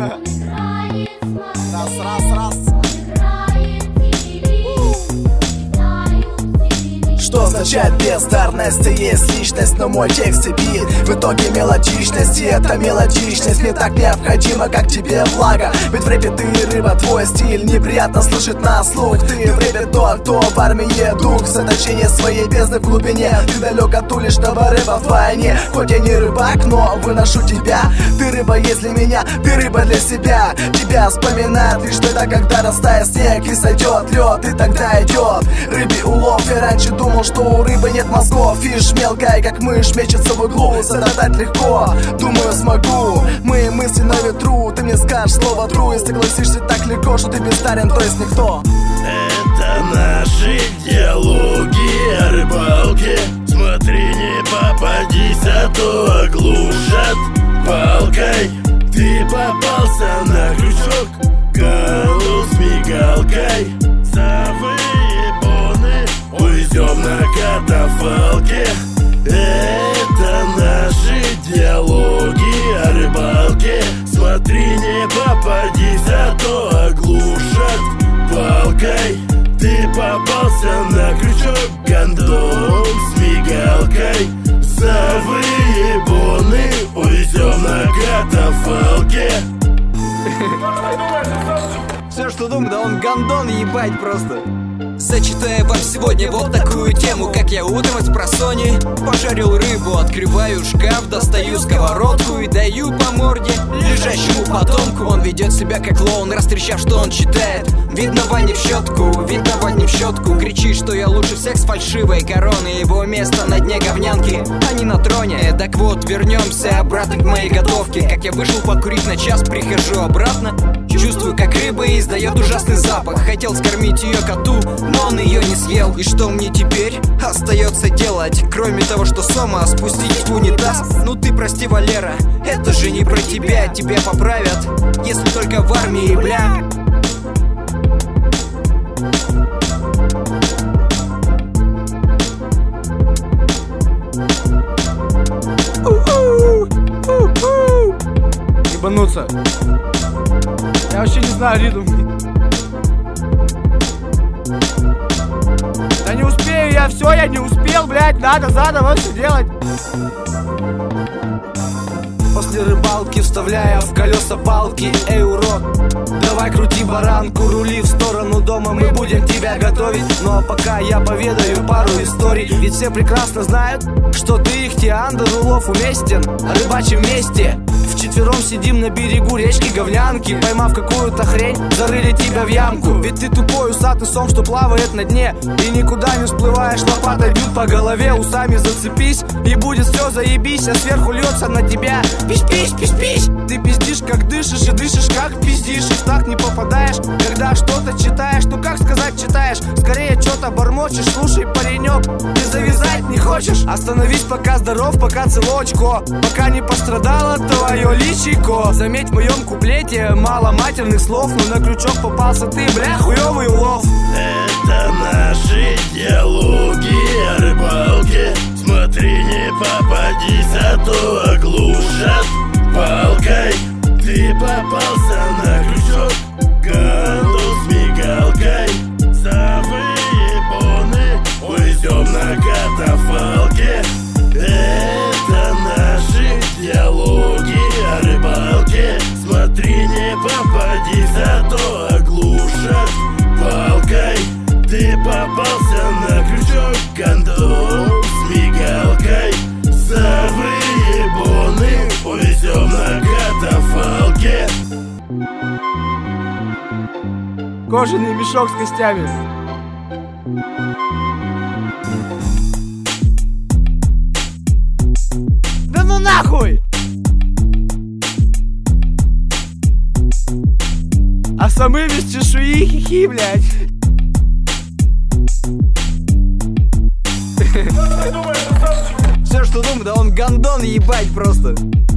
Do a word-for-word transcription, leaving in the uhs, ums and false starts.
Раз, раз, раз. Что означает бездарность? Есть личность, но мой текст бит. В итоге мелодичность, и эта мелодичность мне так необходима, как тебе влага. Ведь в рэпе ты рыба, твой стиль неприятно слышит на слух. Ты в рэпе тот, кто в армии дух. Заточение своей бездны в глубине. Ты далек от уличного рэпа вдвойне. Хоть я не рыбак, но выношу тебя. Ты рыба есть для меня, ты рыба для себя. Тебя вспоминает лишь тогда, когда растает снег и сойдет лед, и тогда идет рыбий улов. Я раньше думал, что у рыбы нет мозгов. Фиш мелкая, как мышь, мечется в углу. Задать легко, думаю, смогу. Мои мысли на ветру, ты мне скажешь слово true. И согласишься так легко, что ты бездарен, то есть никто. Это наши диалоги о рыбалке. Смотри, не попадись, а то оглушат палкой. Ты попался на крючок, галу с мигалкой. Совы и боны увезем на катафалке. Это наши диалоги о рыбалке. Смотри, не попадись, а то оглушат палкой. Ты попался на крючок, гондон с мигалкой. Совы и боны увезем на катафалке. Все, что думаю, да он гондон ебать просто. Зачитаю вам сегодня вот такую тему, как я утром с просони пожарил рыбу, открываю шкаф, достаю сковородку и даю по морде лежащему потомку. Он ведет себя как клоун, растрещав, что он читает. Видно, Ваня в щетку, видно, Ваня в щетку. Кричит, что я лучше всех с фальшивой короной. Его место на дне говнянки, а не на троне. Так вот, вернемся обратно к моей готовке. Как я вышел покурить на час, прихожу обратно. Чувствую, как рыба издает ужасный запах. Хотел скормить ее коту, но он ее не съел. И что мне теперь остается делать, кроме того, что сома спустить в унитаз? Ну ты прости, Валера, это же не про тебя. Тебя поправят, если только в армии, бля. Ебануться. Я вообще не знаю ритм. Да не успею я, все, я не успел, блядь, надо заново все делать. После рыбалки вставляя в колеса палки. Эй, урод, давай крути баранку, рули в сторону дома, мы будем тебя готовить. Ну а пока я поведаю пару историй. Ведь все прекрасно знают, что ты ихтиандр, улов уместен, рыбачим вместе. Вчетвером сидим на берегу речки Говнянки. Поймав какую-то хрень, зарыли тебя в ямку. Ведь ты тупой усатый сом, что плавает на дне, и никуда не всплываешь, лопатой бьют по голове. Усами зацепись, и будет все заебись, а сверху льется на тебя пись-пись, пись-пись. Ты пиздишь, как дышишь, и дышишь, как пиздишь. И в так не попадаешь, когда что-то читаешь. Ну как сказать читаешь, скорее что-то бормочешь. Слушай, паренек, ты завязать не хочешь? Остановись, пока здоров, пока целочко, пока не пострадало твое личико. Заметь, в моем куплете мало матерных слов, но на крючок попался ты, бля, хуёвый улов. Это наши диалоги о рыбалке. Смотри, не попадись, а то оглушат палкой. Ты попался на крючок, гондон с мигалкой. Совы и боны увезем на катафалке. Это наши диалоги о рыбалке. Смотри, не попадись, а то оглушат палкой. Ты попался на крючок, гондон с мигалкой. Совы и боны увезем на катафалке. Кожаный мешок с костями. Да ну нахуй! А самы без чешуи, хихи, блядь. Все, что думаю, да он гондон ебать просто.